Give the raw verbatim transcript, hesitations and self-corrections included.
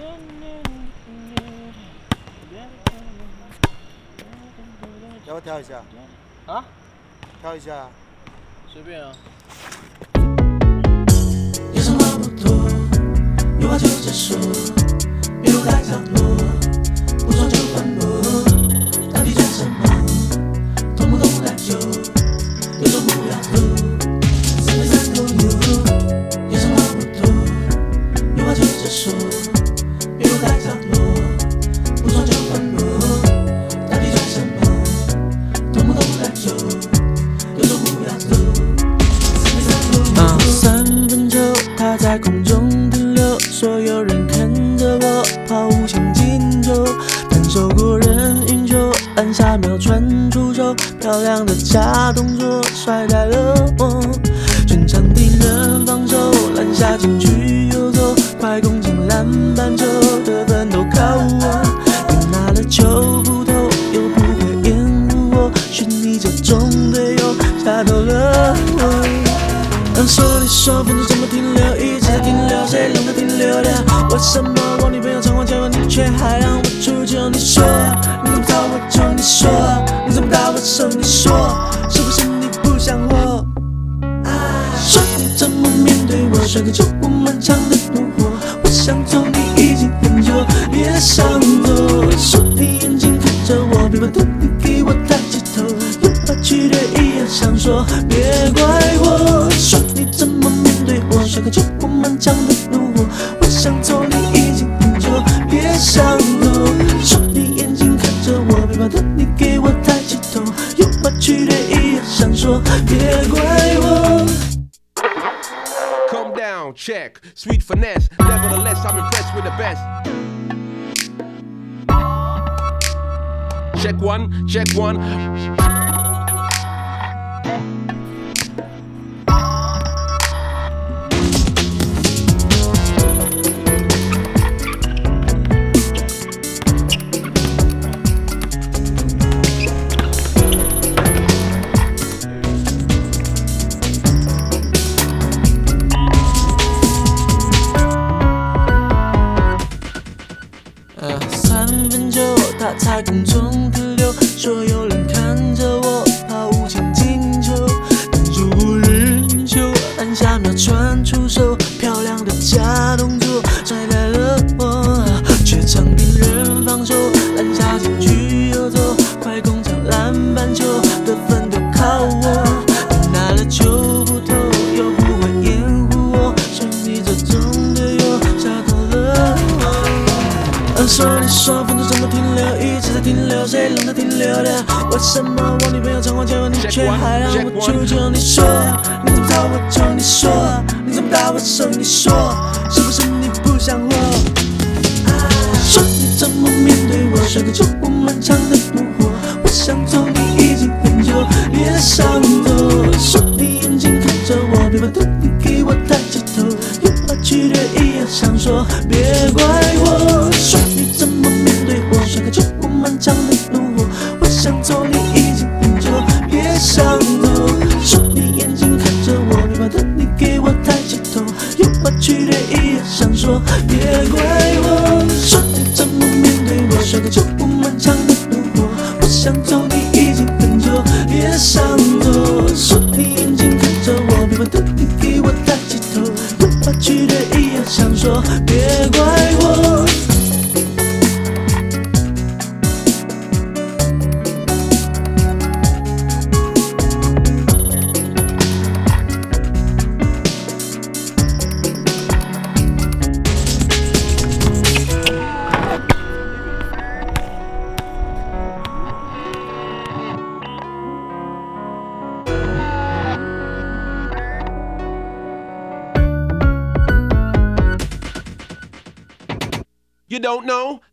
要不要跳一下？ 啊？ 跳一下。 随便啊。 有什么不妥？有话就直说，别留在角落，不说就反驳。到底讲什么？懂不懂篮球？有种不要头，四分三都有。有什么不妥？有话就直说，别留在角落，不说就反驳。到底讲什么？懂不懂篮球？有种不要头，四分三都有。三分球，它在空中停留，所有人看着我抛无情进球，单手过人运球，按下秒传出手，漂亮的假动作甩开了我，全场敌人防守，篮下禁区游走，快攻进篮板球，得分都靠我，你拿了球不投，又不会掩护我，是你这种队友吓到了我。说你说分钟怎么停留，一直在停留，谁让它停留掉？为什么我女朋友常往前往，你却还让我出球？你说你怎么打我球？你说你怎么打我手？你说是不是你不想活？说你怎么面对我？甩个球我满腔的怒火，我想走你已经很久，别上头。说你眼睛看着我，别把头你给我抬起头，又把去的一样想说，别怪我。说你怎么面对我？甩个球我满腔的怒火，我想走你已经很久，别上头。说你眼睛看着我，别把头你给我抬起头，又把去的一样想说，别怪我。 Calm down, check, sweet finesse. Nevertheless, I'm impressed with the best. Check one, check one. Uh, 三分球，它在空中停留，所有人看着我抛无情进球，单手过人运球，按下秒传出手，漂亮的假动作甩开了我，却场敌人防守，篮下禁区游走，快攻抢篮板球，得分都靠我，你拿了球不投，又不会掩护我，是你这种队友吓到了我。说你说分钟怎么停留，一直在停留，谁让它停留掉？为什么我女朋友常往前往，你却还让我出球？你说你怎么打我球？你说你怎么打我手？你说是不是你不想活？说你怎么面对我？甩个球我满腔的怒火，我想走你已经很久，别上头。说你眼睛看着我，别把头你给我抬起头，又把去的一样想说，别怪我。说你怎么面对我？甩个球我满腔的怒火，我想走你已经很久，别上头。说你眼睛看着我，别把头你给我抬起头，又把去的一样想说，别怪我。说你怎么面对我？甩个球我满腔的怒火，我想走你已经很久，别上头。说你眼睛看着我，别把头你给我抬起头，又把去的一样想说，别怪我。 You don't know?